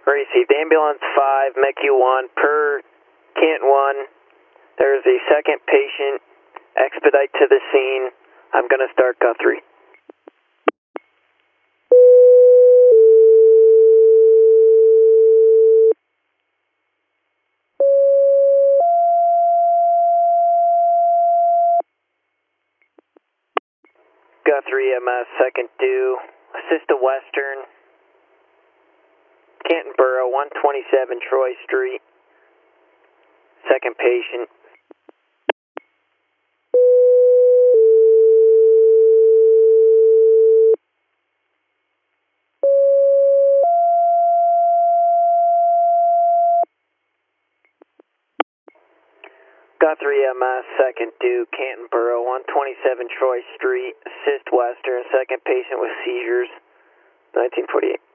Received ambulance 5, MECU 1, per Canton 1. There's a second patient. Expedite to the scene. I'm going to start Guthrie. Guthrie EMS, second due. Assist to Western. Canton Borough, 127 Troy Street. Second patient. Guthrie EMS, second due, Canton Borough, 127 Troy Street. Assist Western, second patient with seizures, 1948.